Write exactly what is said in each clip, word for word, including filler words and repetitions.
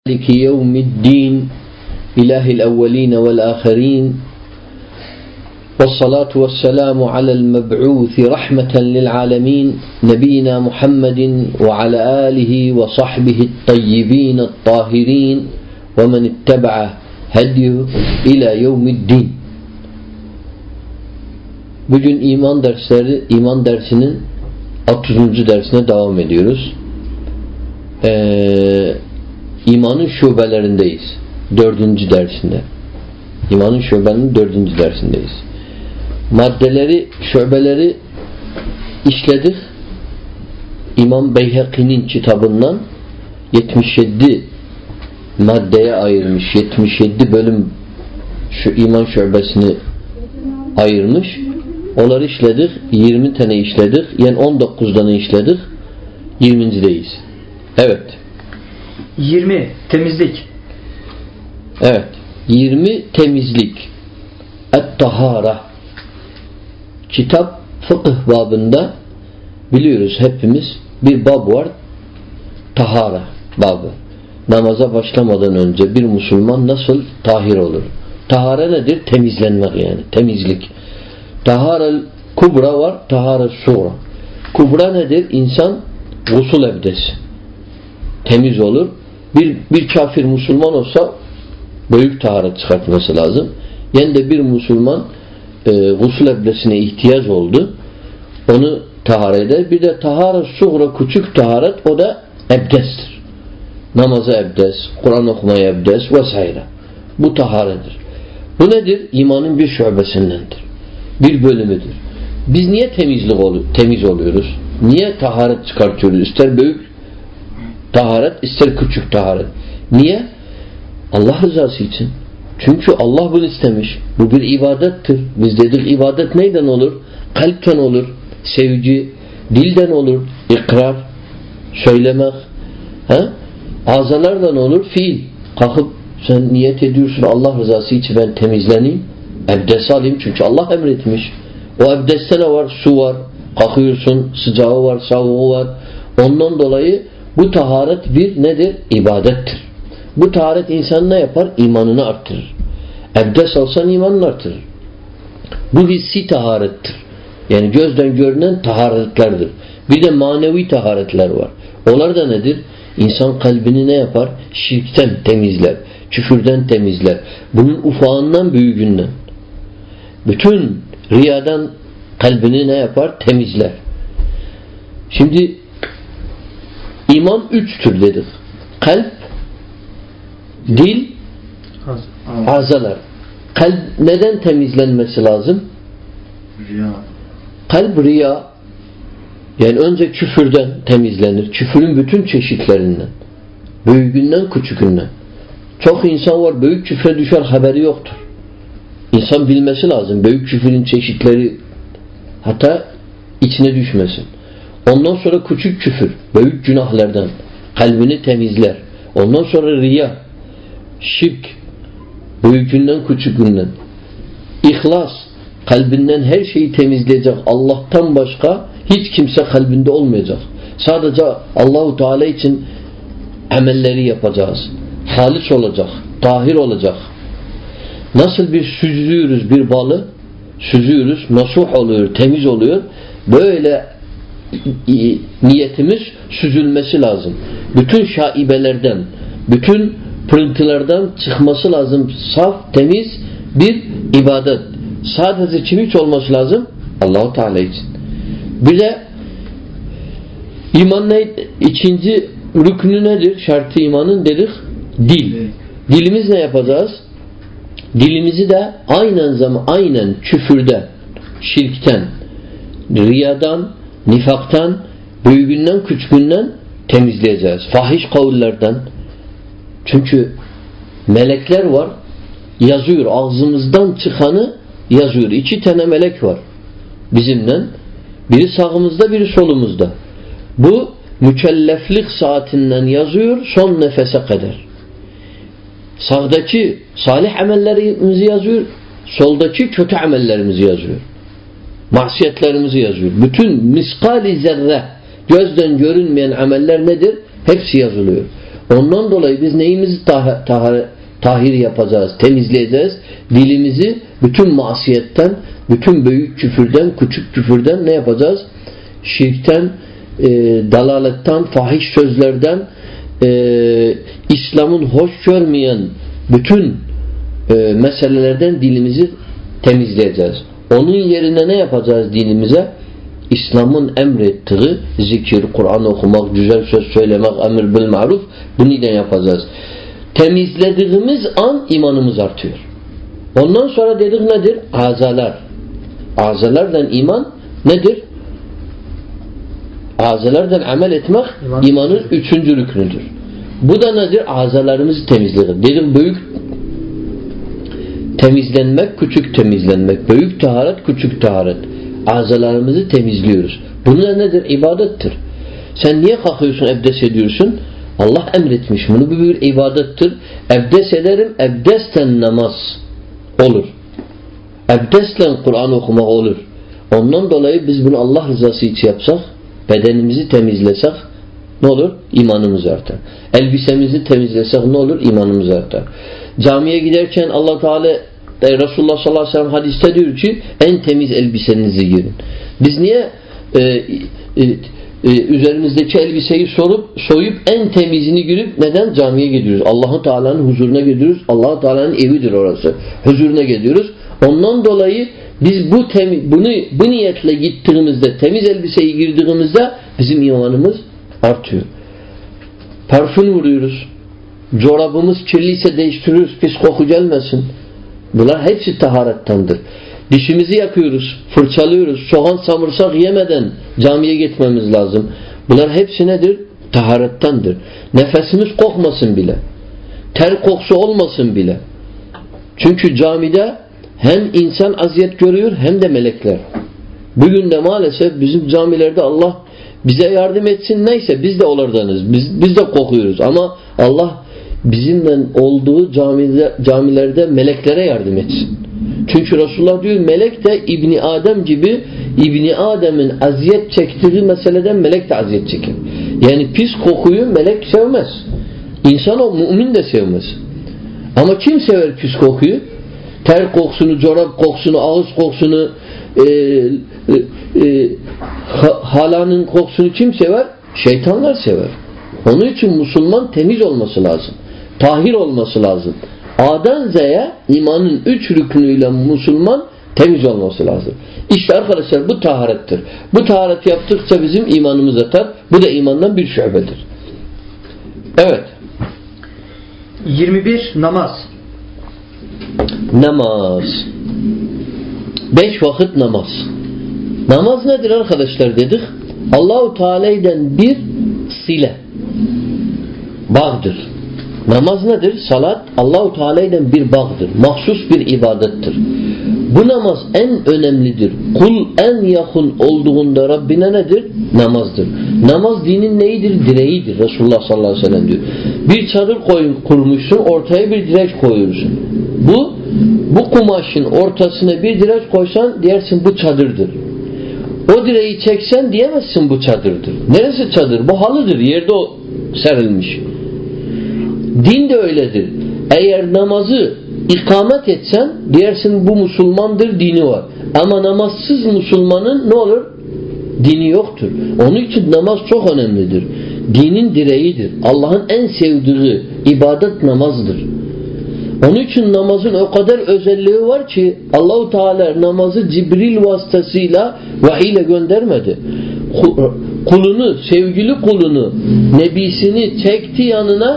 مالك يوم الدين إله الأولين والآخرين والصلاة والسلام على المبعوث رحمة للعالمين نبينا محمد وعلى آله وصحبه الطيبين الطاهرين ومن اتبع هديه إلى يوم الدين. Bugün iman dersleri, iman dersinin otuzuncu dersine devam ediyoruz. Eee İmanın şubelerindeyiz. Dördüncü dersinde. İmanın şubelerinin dördüncü dersindeyiz. Maddeleri, şubeleri işledik. İmam Beyhaki'nin kitabından yetmiş yedi maddeye ayırmış. yetmiş yedi bölüm şu iman şubesini ayırmış. Onları işledik. yirmi tane işledik. Yani on dokuz tane işledik. yirmincideyiz. Evet. yirmi temizlik. Evet. yirmi temizlik. Et-tahara. Kitap fıkıh babında biliyoruz hepimiz bir bab var. Tahara babı. Namaza başlamadan önce bir Müslüman nasıl tahir olur? Tahara nedir? Temizlenmek yani. Temizlik. Tahara kubra var. Tahara sura. Kubra nedir? İnsan gusül ebdesi. Temiz olur. Bir, bir kafir Müslüman olsa büyük taharet çıkartması lazım. Yani de bir Müslüman e, gusül ebdesine ihtiyaç oldu. Onu taharet eder. Bir de taharet suğra küçük taharet o da ebdestir. Namaza ebdes, Kur'an okumaya ebdes vesaire. Bu taharettir. Bu nedir? İmanın bir şubesindendir. Bir bölümüdür. Biz niye temizlik ol- temiz oluyoruz? Niye taharet çıkartıyoruz? İster büyük taharet, ister küçük taharet. Niye? Allah rızası için. Çünkü Allah bunu istemiş. Bu bir ibadettir. Biz dedik ibadet neyden olur? Kalpten olur. Sevgi. Dilden olur. İkrar. Söylemek. He? Azalardan olur. Fiil. Kalkıp sen niyet ediyorsun Allah rızası için ben temizleneyim. Ebdes alayım. Çünkü Allah emretmiş. O ebdeste ne var? Su var. Kalkıyorsun. Sıcağı var. Soğuğu var. Ondan dolayı bu taharet bir nedir? İbadettir. Bu taharet insan ne yapar? İmanını arttırır. Ebdes alsan imanını arttırır. Bu hissi taharettir. Yani gözden görünen taharetlerdir. Bir de manevi taharetler var. Onlar da nedir? İnsan kalbini ne yapar? Şirkten temizler. Küfürden temizler. Bunun ufağından büyüğünden. Bütün riyadan kalbini ne yapar? Temizler. Şimdi İman üçtür dedik. Kalp, dil, azalar. Kalp neden temizlenmesi lazım? Riya. Kalp riya. Yani önce küfürden temizlenir. Küfürün bütün çeşitlerinden. Büyüğünden, küçükünden. Çok insan var büyük küfre düşer haberi yoktur. İnsan bilmesi lazım. Büyük küfürün çeşitleri hatta içine düşmesin. Ondan sonra küçük küfür, büyük günahlardan kalbini temizler. Ondan sonra riya, şirk, büyükünden küçükünden. İhlas, kalbinden her şeyi temizleyecek. Allah'tan başka hiç kimse kalbinde olmayacak. Sadece Allahu Teala için amelleri yapacağız. Halis olacak, tahir olacak. Nasıl bir süzüyoruz bir balı, süzüyoruz, nasuh oluyor, temiz oluyor. Böyle niyetimiz süzülmesi lazım. Bütün şaibelerden, bütün pırıntılardan çıkması lazım. Saf, temiz bir ibadet. Sadece kim için olması lazım? Allah-u Teala için. Bir de iman ne? İkinci rüknü nedir? Şartı imanın dedik. Dil. Dilimiz ne yapacağız? Dilimizi de aynen zaman aynen küfürden, şirkten, riyadan, nifaktan, büyüğünden, küçüğünden temizleyeceğiz. Fahiş kavullerden. Çünkü melekler var. Yazıyor. Ağzımızdan çıkanı yazıyor. İki tane melek var. Bizimle. Biri sağımızda, biri solumuzda. Bu mükelleflik saatinden yazıyor son nefese kadar. Sağdaki salih amellerimizi yazıyor. Soldaki kötü amellerimizi yazıyor. Masiyetlerimizi yazıyor. Bütün miskali zerre gözden görünmeyen ameller nedir? Hepsi yazılıyor. Ondan dolayı biz neyimizi tah- tah- tahir yapacağız, temizleyeceğiz? Dilimizi bütün masiyetten, bütün büyük küfürden, küçük küfürden ne yapacağız? Şirkten, e, dalaletten, fahiş sözlerden, e, İslam'ın hoş görmeyen bütün e, meselelerden dilimizi temizleyeceğiz. Onun yerine ne yapacağız dinimize? İslam'ın emrettiği zikir, Kur'an okumak, güzel söz söylemek, emir bil maruf, bunu ile yapacağız. Temizlediğimiz an imanımız artıyor. Ondan sonra dedik nedir? Azalar. Azalardan iman nedir? Azalardan amel etmek İman. imanın üçüncü rüknüdür. Bu da nedir? Azalarımızı temizledik. Dedik büyük temizlenmek, küçük temizlenmek. Büyük taharet, küçük taharet. Azalarımızı temizliyoruz. Bunlar nedir? İbadettir. Sen niye kalkıyorsun, ebdes ediyorsun? Allah emretmiş. Bunu bir ibadettir. Ebdes ederim, ebdesten namaz olur. Ebdesle Kur'an okumak olur. Ondan dolayı biz bunu Allah rızası için yapsak, bedenimizi temizlesek ne olur? İmanımız artar. Elbisemizi temizlesek ne olur? İmanımız artar. Camiye giderken Allah Teala Resulullah sallallahu aleyhi ve sellem hadiste diyor ki en temiz elbisenizi giyin. Biz niye e, e, e, üzerimizdeki elbiseyi sorup soyup en temizini girip neden camiye gidiyoruz? Allah-u Teala'nın huzuruna gidiyoruz. Allah-u Teala'nın evidir orası. Huzuruna gidiyoruz. Ondan dolayı biz bu temiz, bunu bu niyetle gittiğimizde, temiz elbiseyi girdiğimizde bizim imanımız artıyor. Parfüm vuruyoruz. Çorabımız kirliyse değiştiriyoruz. Pis koku gelmesin. Bunlar hepsi taharettendir. Dişimizi yakıyoruz, fırçalıyoruz. Soğan samırsak yemeden camiye gitmemiz lazım. Bunlar hepsi nedir? Taharettendir. Nefesimiz kokmasın bile. Ter kokusu olmasın bile. Çünkü camide hem insan aziyet görüyor hem de melekler. Bugün de maalesef bizim camilerde Allah bize yardım etsin neyse biz de onlardanız. Biz, biz de kokuyoruz ama Allah bizimle olduğu camide, camilerde meleklere yardım etsin. Çünkü Resulullah diyor melek de İbni Adem gibi İbni Adem'in aziyet çektiği meseleden melek de aziyet çeker. Yani pis kokuyu melek sevmez. İnsan o mümin de sevmez. Ama kim sever pis kokuyu? Ter kokusunu, çorap kokusunu, ağız kokusunu, e, e, e, halanın kokusunu kim sever? Şeytanlar sever. Onun için Müslüman temiz olması lazım. Tahir olması lazım. A'dan Z'ye imanın üç rüknüyle Müslüman temiz olması lazım. İşte arkadaşlar bu taharettir. Bu taharet yaptıkça bizim imanımız artar. Bu da imandan bir şubedir. Evet. yirmi bir namaz. Namaz. Beş vakit namaz. Namaz nedir arkadaşlar dedik? Allah-u Teala'dan bir sile. Bağdır. Namaz nedir? Salat Allah-u Teala'dan bir bağdır. Mahsus bir ibadettir. Bu namaz en önemlidir. Kul en yakın olduğunda Rabbine nedir? Namazdır. Namaz dinin neyidir? Direğidir. Resulullah sallallahu aleyhi ve sellem diyor. Bir çadır koyun, kurmuşsun, ortaya bir direk koyuyorsun. Bu bu kumaşın ortasına bir direk koysan diyersin bu çadırdır. O direği çeksen diyemezsin bu çadırdır. Neresi çadır? Bu halıdır. Yerde o serilmiş. Din de öyledir. Eğer namazı ikamet etsen diyersin bu Müslümandır, dini var. Ama namazsız Müslümanın ne olur? Dini yoktur. Onun için namaz çok önemlidir. Dinin direğidir. Allah'ın en sevdiği ibadet namazdır. Onun için namazın o kadar özelliği var ki Allah-u Teala namazı Cibril vasıtasıyla vahiy ile göndermedi. Kulunu, sevgili kulunu, nebisini çekti yanına,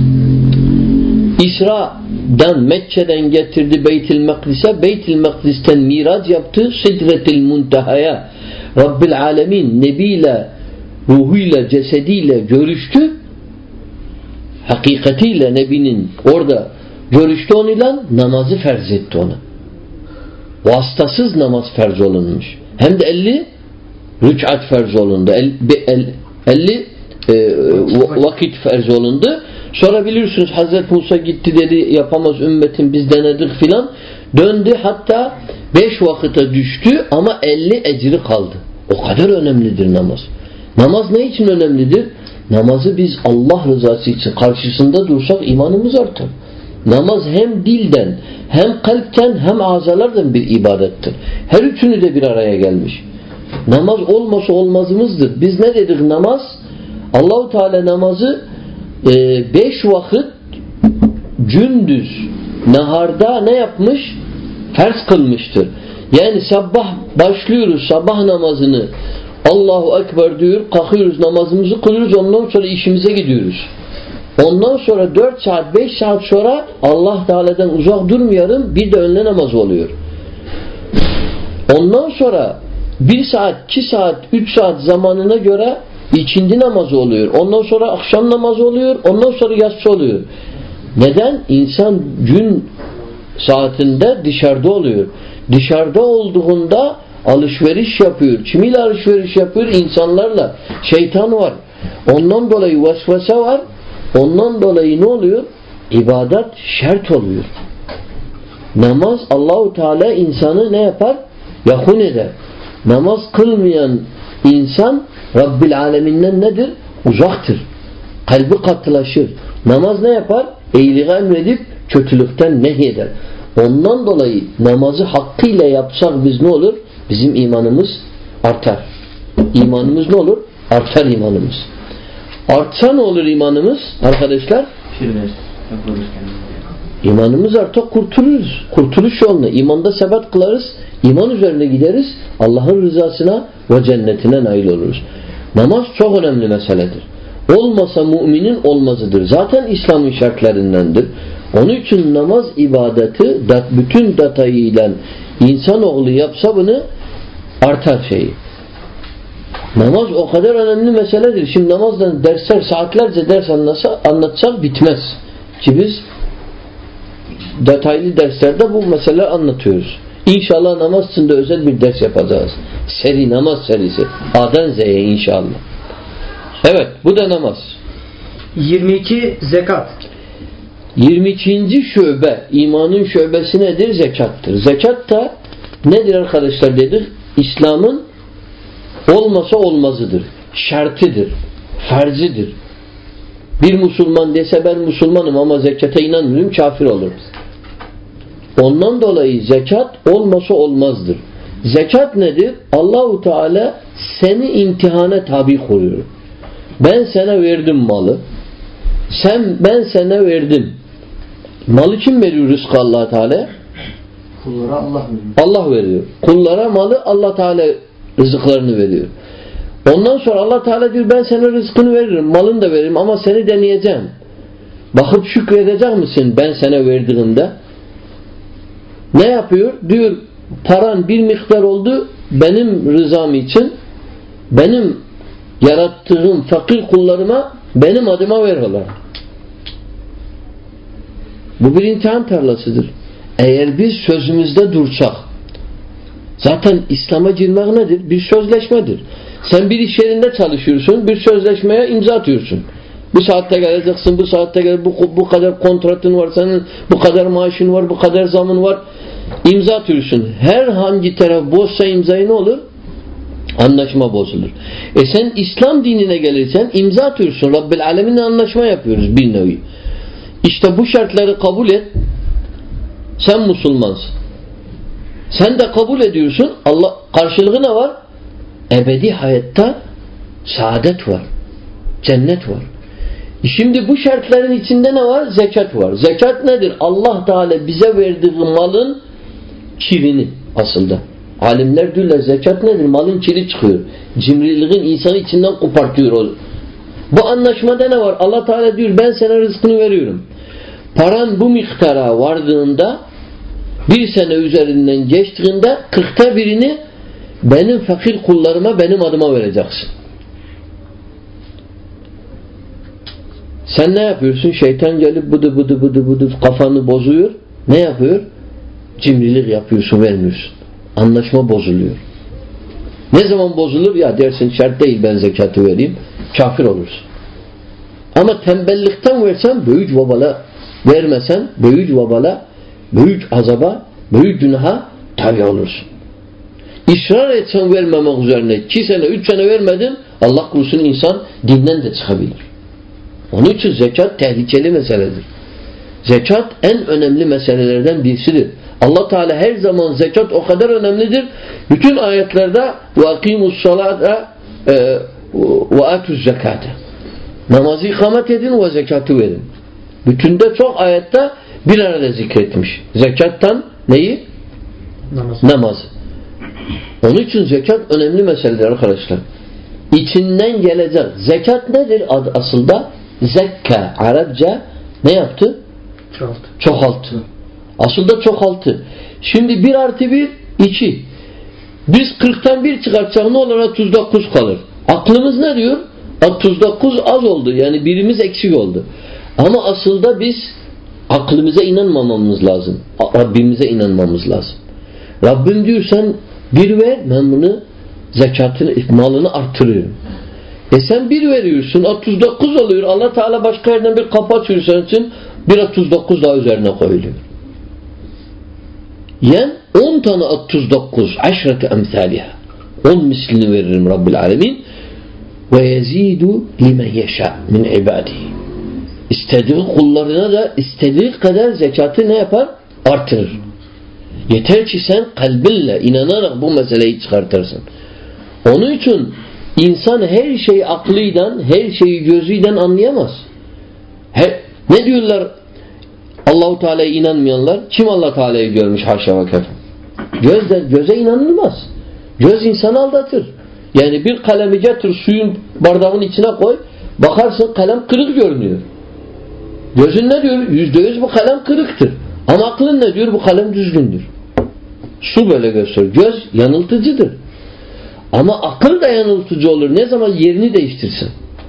İsra'dan, Mekke'den getirdi Beyt-i Mekdis'e, Beyt-i Mekdis'ten miraç yaptı, Sidret-i Munteha'ya. Rabbil Alemin nebiyle, ruhuyla, cesediyle görüştü. Hakikatiyle nebinin orada görüştü onunla, namazı ferz etti ona. Vasıtasız namaz ferz olunmuş. Hem de elli rük'at ferz olundu. elli e, vakit ferz olundu. Sonra bilirsiniz Hazreti Musa gitti dedi yapamaz ümmetin biz denedik filan. Döndü hatta beş vakite düştü ama elli ecri kaldı. O kadar önemlidir namaz. Namaz ne için önemlidir? Namazı biz Allah rızası için karşısında dursak imanımız artar. Namaz hem dilden, hem kalpten, hem azalardan bir ibadettir. Her üçünü de bir araya gelmiş. Namaz olmasa olmazımızdır. Biz ne dedik namaz? Allah-u Teala namazı e, beş vakit gündüz, naharda ne yapmış? Farz kılmıştır. Yani sabah başlıyoruz sabah namazını, Allahu Ekber diyor, kalkıyoruz namazımızı kılıyoruz, ondan sonra işimize gidiyoruz. Ondan sonra dört saat beş saat sonra Allah Teala'dan uzak durmayalım, bir de önle namaz oluyor. Ondan sonra bir saat, iki saat, üç saat zamanına göre ikindi namazı oluyor. Ondan sonra akşam namazı oluyor. Ondan sonra yatsı oluyor. Neden? İnsan gün saatinde dışarıda oluyor. Dışarıda olduğunda alışveriş yapıyor. Kimiyle alışveriş yapıyor? İnsanlarla. Şeytan var. Ondan dolayı vesvese var. Ondan dolayı ne oluyor? İbadet şart oluyor. Namaz Allahu Teala insanı ne yapar? Yakun eder. Namaz kılmayan insan Rabbil Aleminden nedir? Uzaktır. Kalbi katılaşır. Namaz ne yapar? İyiliği emredip kötülükten nehyeder. Ondan dolayı namazı hakkıyla yapsak biz ne olur? Bizim imanımız artar. İmanımız ne olur? Artar imanımız. Artsa ne olur imanımız arkadaşlar? İmanımız artar, kurtuluruz. Kurtuluş yoluna. İmanda sebat kılarız. İman üzerine gideriz. Allah'ın rızasına ve cennetine nail oluruz. Namaz çok önemli meseledir. Olmasa müminin olmazıdır. Zaten İslam'ın şartlarındandır. Onun için namaz ibadeti bütün detayıyla insanoğlu yapsa bunu artar şeyi. Namaz o kadar önemli meseledir. Şimdi namazdan dersler saatlerce ders anlatsa, anlatsak bitmez. Ki biz detaylı derslerde bu meseleleri anlatıyoruz. İnşallah namaz için de özel bir ders yapacağız. Seri namaz serisi. A'dan Z'ye inşallah. Evet, bu da namaz. yirmi iki zekat. yirmi ikinci şöbe, imanın şöbesi nedir? Zekattır. Zekat da nedir arkadaşlar dedik? İslam'ın olmasa olmazıdır. Şartıdır. Farzidir. Bir Müslüman dese ben Müslümanım ama zekata inanmıyorum, kafir olur. Ondan dolayı zekat olmasa olmazdır. Zekat nedir? Allahu Teala seni imtihana tabi koyuyor. Ben sana verdim malı. Sen ben sana verdim. Malı kim veriyor rızkı Allah Teala? Kullara Allah veriyor. Allah veriyor. Kullara malı Allah Teala rızıklarını veriyor. Ondan sonra Allah Teala diyor ben sana rızkını veririm, malını da veririm ama seni deneyeceğim. Bakıp şükredecek misin ben sana verdiğimde? Ne yapıyor? Diyor paran bir miktar oldu benim rızam için, benim yarattığım fakir kullarıma benim adıma ver ola. Bu bir imtihan tarlasıdır. Eğer biz sözümüzde dursak, zaten İslam'a girmek nedir? Bir sözleşmedir. Sen bir iş yerinde çalışıyorsun, bir sözleşmeye imza atıyorsun. Bu saatte geleceksin, bu saatte gel, bu, bu kadar kontratın var senin, bu kadar maaşın var, bu kadar zamın var. İmza atıyorsun. Her hangi taraf bozsa imzayı ne olur? Anlaşma bozulur. E sen İslam dinine gelirsen imza atıyorsun. Rabbil Alemin'le anlaşma yapıyoruz bir nevi. İşte bu şartları kabul et. Sen Müslümansın. Sen de kabul ediyorsun. Allah karşılığı ne var? Ebedi hayatta saadet var. Cennet var. Şimdi bu şartların içinde ne var? Zekat var. Zekat nedir? Allah Teala bize verdiği malın kirini aslında. Alimler diyorlar zekat nedir? Malın kiri çıkıyor. Cimriliğin insanı içinden kopartıyor o. Bu anlaşmada ne var? Allah Teala diyor ben sana rızkını veriyorum. Paran bu miktara vardığında bir sene üzerinden geçtiğinde kırkta birini benim fakir kullarıma benim adıma vereceksin. Sen ne yapıyorsun? Şeytan gelip bıdı bıdı bıdı bıdı kafanı bozuyor. Ne yapıyor? Cimrilik yapıyorsun, vermiyorsun. Anlaşma bozuluyor. Ne zaman bozulur? Ya dersin şart değil ben zekatı vereyim. Kafir olursun. Ama tembellikten versen büyük vebala, vermesen büyük vebala, büyük azaba, büyük günaha tabi olursun. İsrar etsen vermemek üzerine iki sene, üç sene vermedin Allah korusun insan dinden de çıkabilir. Onun için zekat tehlikeli meseledir. Zekat en önemli meselelerden birisidir. Allah Teala her zaman zekat o kadar önemlidir. Bütün ayetlerde ve akimus salate ve atuz zekate. Namazı ikamet edin ve zekatı verin. Bütünde çok ayette bir arada zikretmiş. Zekattan neyi? Namaz. Namazı. Onun için zekat önemli meseledir arkadaşlar. İçinden gelecek. Zekat nedir aslında? Zekka. Arapça ne yaptı? Çoğaltı. Çoğaltı. Aslında çoğaltı. Şimdi bir artı bir, iki. Biz kırktan bir çıkartsak ne olur? otuz dokuz kalır. Aklımız ne diyor? otuz dokuz az oldu. Yani birimiz eksik oldu. Ama aslında biz aklımıza inanmamamız lazım. Rabbimize inanmamız lazım. Rabbim diyor sen bir ver, ben bunu zekatını, malını artırıyorum. E sen bir veriyorsun, otuz dokuz oluyor. Allah Teala başka yerden bir kapı açıyor senin için, bir otuz dokuz daha üzerine koyuluyor. Yani on tane otuz dokuz, aşrete emthaliha. on mislini veririm Rabbil Alemin. Ve yezidu limen yeşâ min ibadihi. İstediği kullarına da istediği kadar zekatı ne yapar? Artırır. Yeter ki sen kalbinle inanarak bu meseleyi çıkartırsın. Onun için insan her şeyi aklıyla, her şeyi gözüyle anlayamaz. He, ne diyorlar Allah-u Teala'ya inanmayanlar? Kim Allah Teala'yı görmüş haşa ve kefe? Gözle, göze inanılmaz. Göz insanı aldatır. Yani bir kalemi getir suyun bardağın içine koy, bakarsın kalem kırık görünüyor. Gözün ne diyor? Yüzde yüz bu kalem kırıktır. Ama aklın ne diyor? Bu kalem düzgündür. Su böyle gösteriyor. Göz yanıltıcıdır. Ama akıl da yanıltıcı olur. Ne zaman yerini değiştirsin?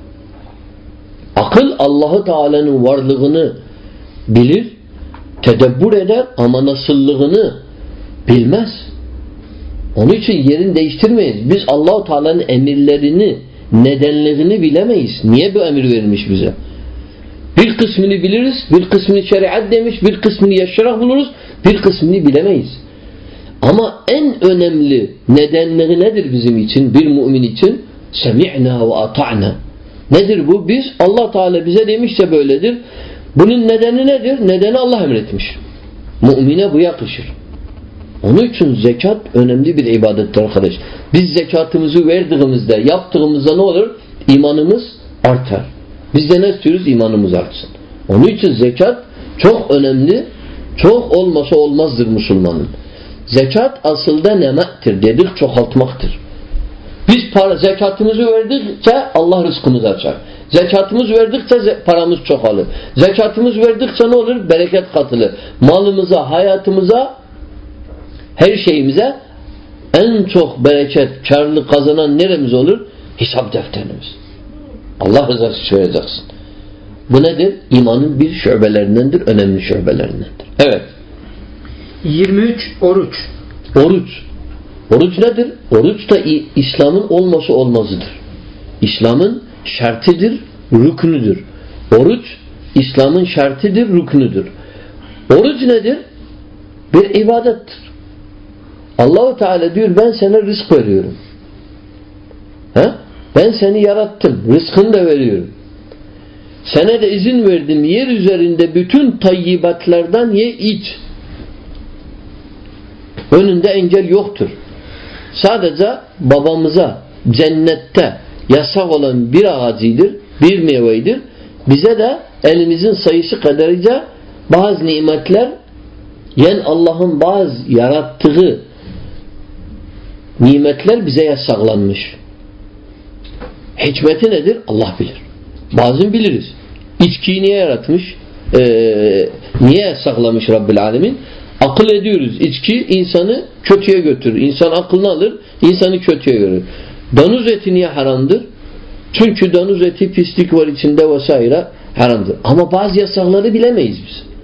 Akıl Allah-u Teala'nın varlığını bilir, tedebbür eder ama nasıllığını bilmez. Onun için yerini değiştirmeyiz. Biz Allah-u Teala'nın emirlerini, nedenlerini bilemeyiz. Niye bu emir verilmiş bize? Bir kısmını biliriz, bir kısmını şeriat demiş, bir kısmını yaşarak buluruz, bir kısmını bilemeyiz. Ama en önemli nedenleri nedir bizim için, bir mümin için? Semi'na ve ata'na. Nedir bu? Biz, Allah Teala bize demişse böyledir. Bunun nedeni nedir? Nedeni Allah emretmiş. Mümine bu yakışır. Onun için zekat önemli bir ibadettir arkadaş. Biz zekatımızı verdiğimizde, yaptığımızda ne olur? İmanımız artar. Biz de ne istiyoruz? İmanımız artsın. Onun için zekat çok önemli, çok olmasa olmazdır Müslümanın. Zekat aslında nemettir, dedik çoğaltmaktır. Biz para, zekatımızı verdikçe Allah rızkımızı açar. Zekatımız verdikçe paramız çoğalır. Zekatımız verdikçe ne olur? Bereket katılır. Malımıza, hayatımıza, her şeyimize en çok bereket, karlı kazanan neremiz olur? Hesap defterimiz. Allah rızası için vereceksin. Bu nedir? İmanın bir şubelerindendir, önemli şubelerindendir. Evet. yirmi üç Oruç. Oruç. Oruç nedir? Oruç da İslam'ın olması olmazıdır. İslam'ın şartıdır, rüknüdür. Oruç İslam'ın şartıdır, rüknüdür. Oruç nedir? Bir ibadettir. Allah-u Teala diyor ben sana rızk veriyorum. He? Ben seni yarattım. Rızkını da veriyorum. Sana da izin verdim. Yer üzerinde bütün tayyibatlardan ye iç. Önünde engel yoktur. Sadece babamıza cennette yasak olan bir ağacıdır, bir meyvedir. Bize de elimizin sayısı kadarıyla bazı nimetler, yani Allah'ın bazı yarattığı nimetler bize yasaklanmış. Hikmeti nedir? Allah bilir. Bazen biliriz. İçkiyi niye yaratmış? Ee, niye yasaklamış Rabbil Alemin? Akıl ediyoruz. İçki insanı kötüye götürür. İnsan aklını alır, insanı kötüye götürür. Danuz eti niye haramdır? Çünkü danuz eti pislik var içinde vesaire haramdır. Ama bazı yasakları bilemeyiz biz.